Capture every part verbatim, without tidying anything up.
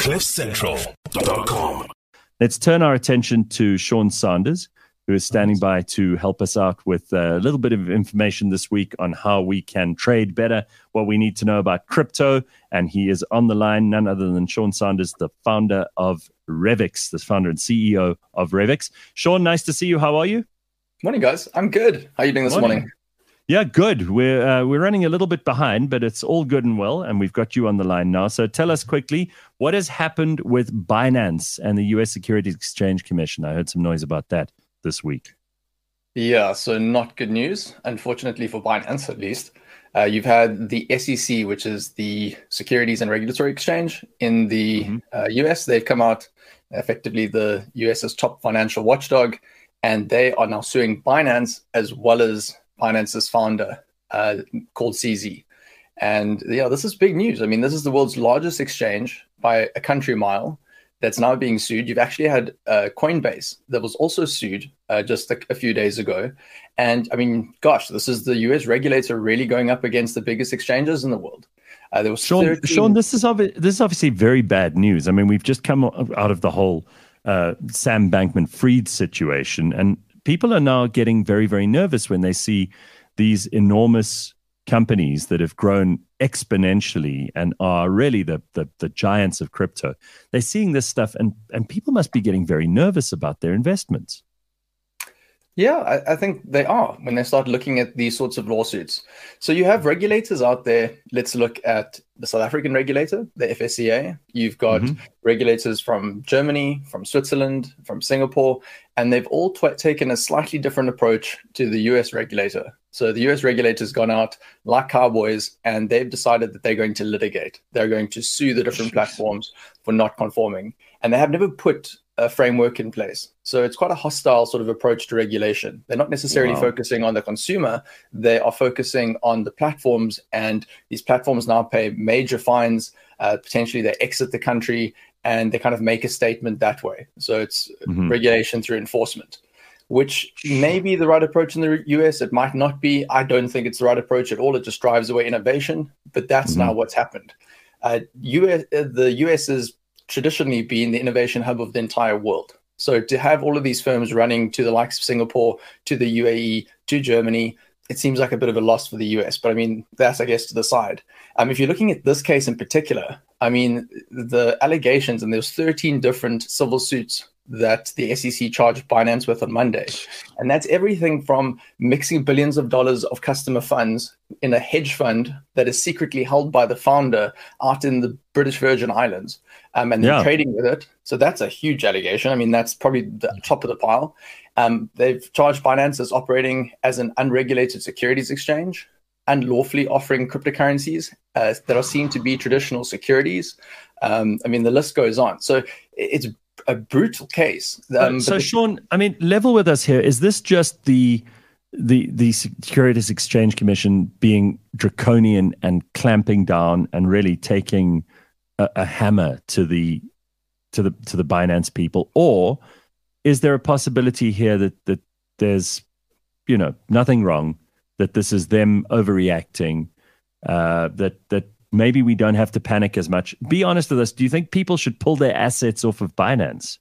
cliff central dot com. Let's turn our attention to Sean Sanders, who is standing by to help us out with a little bit of information this week on how we can trade better, what we need to know about crypto. And he is on the line, none other than Sean Sanders, the founder of Revix, the founder and C E O of Revix. Sean, nice to see you. How are you? Morning, guys. I'm good. How are you doing this morning? morning? Yeah, good. We're uh, we're running a little bit behind, but it's all good and well, and we've got you on the line now. So tell us quickly, what has happened with Binance and the U S Securities Exchange Commission? I heard some noise about that this week. Yeah, so not good news, unfortunately for Binance at least. Uh, you've had the S E C, which is the Securities and Regulatory Exchange in the mm-hmm. uh, U S. They've come out, effectively the US's top financial watchdog, and they are now suing Binance as well as Binance's founder, uh, called C Z. And yeah, this is big news. I mean, this is the world's largest exchange by a country mile that's now being sued. You've actually had uh, Coinbase that was also sued uh, just a, a few days ago. And I mean, gosh, this is the U S regulator really going up against the biggest exchanges in the world. Uh, there was Sean, thirteen... Sean, this is obvi- this is obviously very bad news. I mean, we've just come out of the whole uh, Sam Bankman-Fried situation, and people are now getting very, very nervous when they see these enormous companies that have grown exponentially and are really the, the the giants of crypto. They're seeing this stuff, and and people must be getting very nervous about their investments. Yeah, I, I think they are when they start looking at these sorts of lawsuits. So you have regulators out there. Let's look at the South African regulator, the F S C A. You've got mm-hmm. regulators from Germany, from Switzerland, from Singapore, and they've all tw- taken a slightly different approach to the U S regulator. So the U S regulator's gone out like cowboys, and they've decided that they're going to litigate. They're going to sue the different platforms for not conforming. And they have never put a framework in place. So it's quite a hostile sort of approach to regulation. They're not necessarily wow. focusing on the consumer. They are focusing on the platforms, and these platforms now pay major fines. Uh, potentially they exit the country, and they kind of make a statement that way. So it's mm-hmm. regulation through enforcement, which may be the right approach in the U S. It might not be. I don't think it's the right approach at all. It just drives away innovation. But that's mm-hmm. now what's happened. Uh, U S, uh, the U S is traditionally been the innovation hub of the entire world. So to have all of these firms running to the likes of Singapore, to the U A E, to Germany, it seems like a bit of a loss for the U S. But I mean, that's, I guess, to the side. Um, if you're looking at this case in particular, I mean, the allegations, and there's thirteen different civil suits that the S E C charged Binance with on Monday. And that's everything from mixing billions of dollars of customer funds in a hedge fund that is secretly held by the founder out in the British Virgin Islands, um, and then yeah. trading with it. So that's a huge allegation. I mean, that's probably the top of the pile. Um, they've charged Binance as operating as an unregulated securities exchange, unlawfully offering cryptocurrencies uh, that are seen to be traditional securities. Um, I mean, the list goes on. So it's a brutal case. Um, so, the- Sean, I mean, level with us here. Is this just the the the Securities Exchange Commission being draconian and clamping down and really taking a, a hammer to the to the to the Binance people, or is there a possibility here that that there's you know nothing wrong, that this is them overreacting, uh, that that maybe we don't have to panic as much? Be honest with us. Do you think people should pull their assets off of Binance?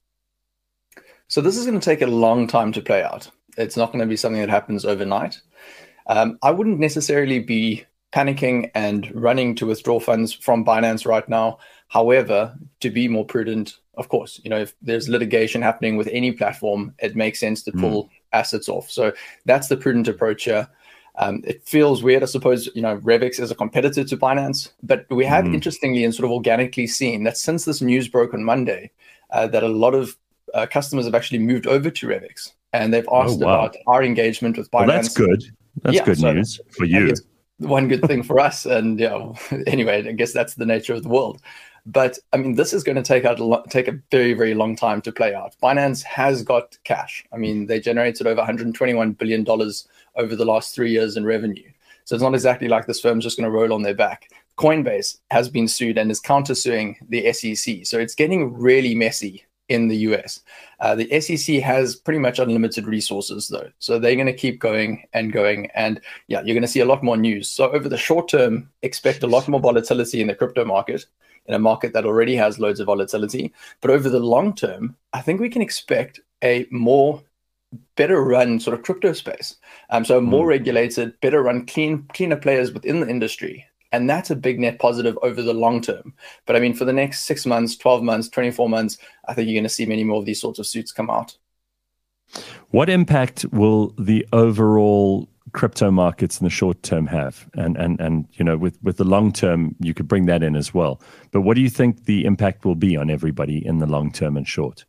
So this is going to take a long time to play out. It's not going to be something that happens overnight. Um, I wouldn't necessarily be panicking and running to withdraw funds from Binance right now. However, to be more prudent, of course, you know, if there's litigation happening with any platform, it makes sense to pull mm. assets off. So that's the prudent approach here. Um, it feels weird, I suppose, you know, Revix is a competitor to Binance, but we have mm. interestingly and sort of organically seen that since this news broke on Monday, uh, that a lot of uh, customers have actually moved over to Revix, and they've asked oh, wow. about our engagement with Binance. Well, that's good. That's yeah, good so news for you. One good thing for us. And yeah, anyway, I guess that's the nature of the world. But I mean, this is going to take out a lo- take a very, very long time to play out. Binance has got cash. I mean, they generated over one hundred twenty-one billion dollars over the last three years in revenue. So it's not exactly like this firm's just going to roll on their back. Coinbase has been sued and is countersuing the S E C. So it's getting really messy in the U S. Uh, the S E C has pretty much unlimited resources, though. So they're going to keep going and going. And yeah, you're going to see a lot more news. So over the short term, expect a lot more volatility in the crypto market, in a market that already has loads of volatility. But over the long term, I think we can expect a more better run sort of crypto space. Um, so more mm. regulated, better run, clean, cleaner players within the industry. And that's a big net positive over the long term. But I mean, for the next six months, twelve months, twenty-four months, I think you're going to see many more of these sorts of suits come out. What impact will the overall crypto markets in the short term have? And, and, and you know, with, with the long term, you could bring that in as well. But what do you think the impact will be on everybody in the long term and short?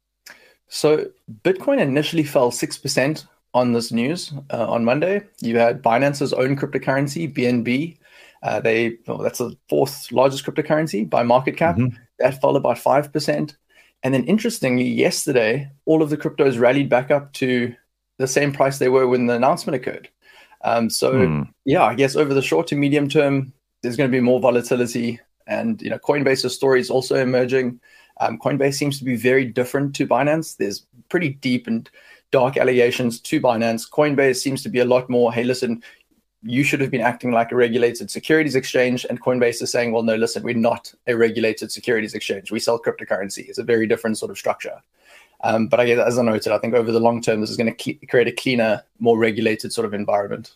So Bitcoin initially fell six percent on this news uh, on Monday. You had Binance's own cryptocurrency, B N B. Uh, they well, that's the fourth largest cryptocurrency by market cap. Mm-hmm. That fell about five percent. And then interestingly, yesterday, all of the cryptos rallied back up to the same price they were when the announcement occurred. Um, so mm. yeah, I guess over the short to medium term, there's going to be more volatility. And you know, Coinbase's story is also emerging. Um, Coinbase seems to be very different to Binance. There's pretty deep and dark allegations to Binance. Coinbase seems to be a lot more, hey, listen, you should have been acting like a regulated securities exchange. And Coinbase is saying, well, no, listen, we're not a regulated securities exchange. We sell cryptocurrency. It's a very different sort of structure. Um, but I guess, as I noted, I think over the long term, this is going to ke- create a cleaner, more regulated sort of environment.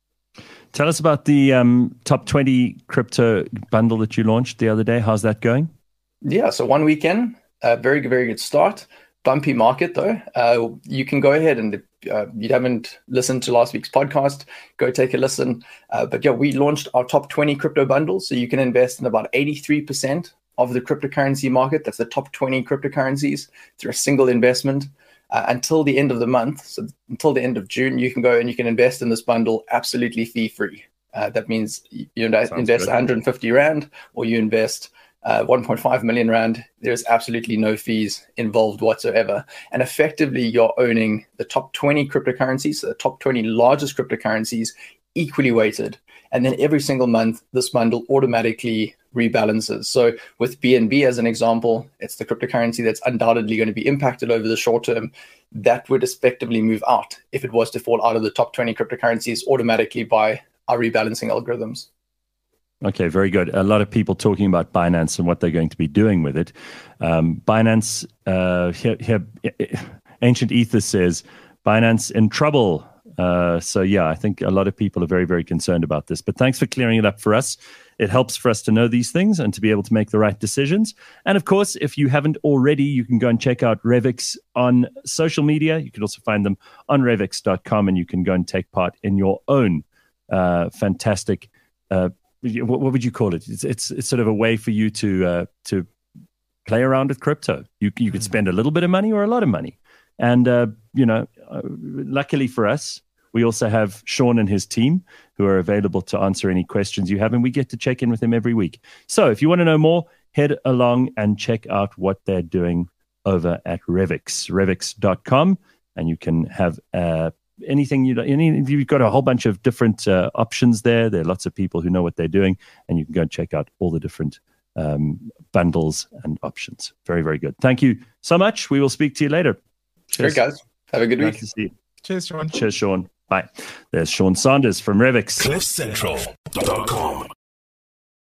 Tell us about the um, top twenty crypto bundle that you launched the other day. How's that going? Yeah, so one weekend, uh, very, very good start. Bumpy market, though. Uh, you can go ahead and uh, you haven't listened to last week's podcast, go take a listen. Uh, but yeah, we launched our top twenty crypto bundles. So you can invest in about eighty-three percent of the cryptocurrency market. That's the top twenty cryptocurrencies through a single investment uh, until the end of the month. So until the end of June, you can go and you can invest in this bundle absolutely fee-free. Uh, that means you invest, invest one hundred fifty Rand or you invest Uh, one point five million Rand, there's absolutely no fees involved whatsoever. And effectively, you're owning the top twenty cryptocurrencies, so the top twenty largest cryptocurrencies, equally weighted. And then every single month, this bundle automatically rebalances. So with B N B as an example, it's the cryptocurrency that's undoubtedly going to be impacted over the short term. That would effectively move out if it was to fall out of the top twenty cryptocurrencies automatically by our rebalancing algorithms. Okay, very good. A lot of people talking about Binance and what they're going to be doing with it. Um, Binance, uh, here, here, Ancient Ether says, Binance in trouble. Uh, so yeah, I think a lot of people are very, very concerned about this. But thanks for clearing it up for us. It helps for us to know these things and to be able to make the right decisions. And of course, if you haven't already, you can go and check out Revix on social media. You can also find them on revix dot com, and you can go and take part in your own uh, fantastic uh What, what would you call it? It's, it's it's sort of a way for you to uh, to play around with crypto. You you could spend a little bit of money or a lot of money, and uh, you know, uh, luckily for us, we also have Sean and his team who are available to answer any questions you have, and we get to check in with him every week. So if you want to know more, head along and check out what they're doing over at Revix, revix dot com, and you can have uh, anything you any you've got a whole bunch of different uh, options there. There are lots of people who know what they're doing, and you can go and check out all the different um, bundles and options. Very, very good. Thank you so much. We will speak to you later. Cheers, Great, guys. Have a good nice week. To see you. Cheers, Sean. Cheers, Sean. Bye. There's Sean Sanders from Revix. cliff central dot com